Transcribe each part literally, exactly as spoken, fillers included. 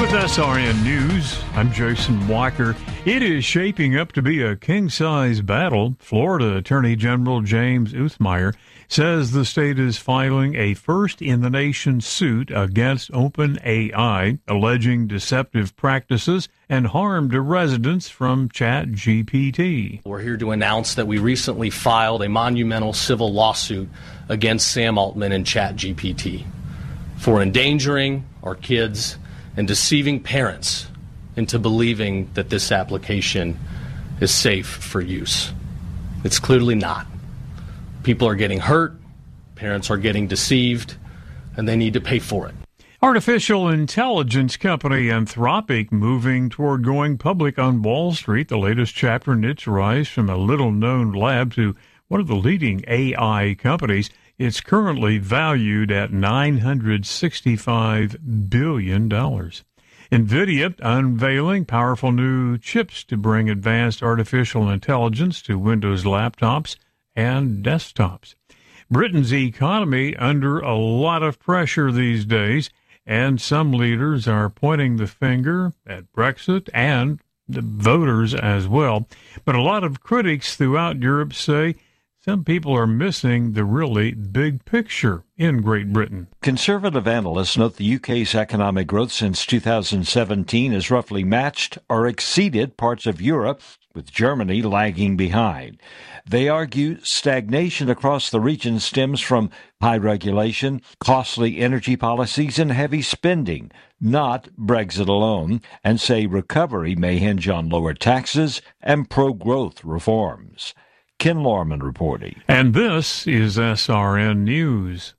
With S R N News, I'm Jason Walker. It is shaping up to be a king-size battle. Florida Attorney General James Uthmeier says the state is filing a first-in-the-nation suit against OpenAI, alleging deceptive practices and harm to residents from ChatGPT. We're here to announce that we recently filed a monumental civil lawsuit against Sam Altman and ChatGPT for endangering our kids and deceiving parents into believing that this application is safe for use. It's clearly not. People are getting hurt, parents are getting deceived, and they need to pay for it. Artificial intelligence company Anthropic moving toward going public on Wall Street, the latest chapter in its rise from a little-known lab to one of the leading A I companies. It's currently valued at nine hundred sixty-five billion dollars. NVIDIA unveiling powerful new chips to bring advanced artificial intelligence to Windows laptops and desktops. Britain's economy under a lot of pressure these days, and some leaders are pointing the finger at Brexit and the voters as well. But a lot of critics throughout Europe say some people are missing the really big picture in Great Britain. Conservative analysts note the U K's economic growth since two thousand seventeen has roughly matched or exceeded parts of Europe, with Germany lagging behind. They argue stagnation across the region stems from high regulation, costly energy policies, and heavy spending, not Brexit alone, and say recovery may hinge on lower taxes and pro-growth reforms. Ken Lorman reporting. And this is S R N News.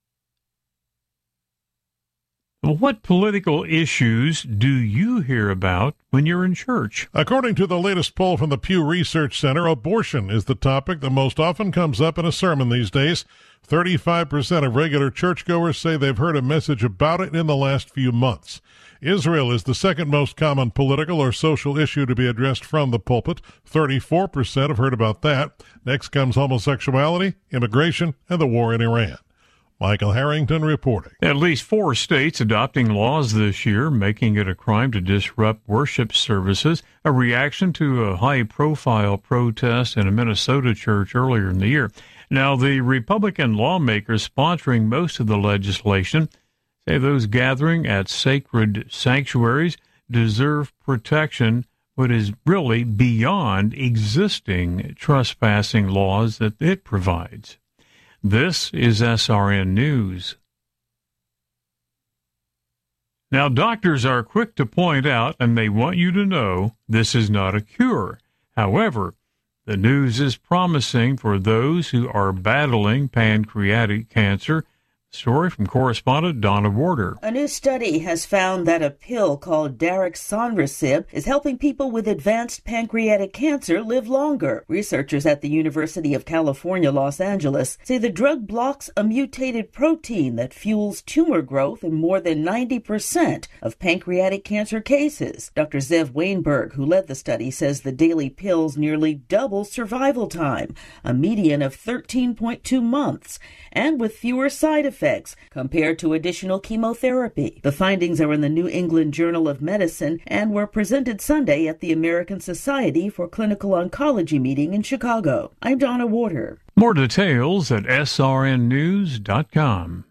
What political issues do you hear about when you're in church? According to the latest poll from the Pew Research Center, abortion is the topic that most often comes up in a sermon these days. thirty-five percent of regular churchgoers say they've heard a message about it in the last few months. Israel is the second most common political or social issue to be addressed from the pulpit. thirty-four percent have heard about that. Next comes homosexuality, immigration, and the war in Iran. Michael Harrington reporting. At least four states adopting laws this year, making it a crime to disrupt worship services, a reaction to a high-profile protest in a Minnesota church earlier in the year. Now, the Republican lawmakers sponsoring most of the legislation say those gathering at sacred sanctuaries deserve protection, but is really beyond existing trespassing laws that it provides. This is S R N News. Now, doctors are quick to point out, and they want you to know, this is not a cure. However, the news is promising for those who are battling pancreatic cancer. Story from correspondent Donna Warder. A new study has found that a pill called Daraxonrasib is helping people with advanced pancreatic cancer live longer. Researchers at the University of California, Los Angeles, say the drug blocks a mutated protein that fuels tumor growth in more than ninety percent of pancreatic cancer cases. Doctor Zev Weinberg, who led the study, says the daily pills nearly double survival time, a median of thirteen point two months, and with fewer side effects compared to additional chemotherapy. The findings are in the New England Journal of Medicine and were presented Sunday at the American Society for Clinical Oncology meeting in Chicago. I'm Donna Warder. More details at S R N news dot com.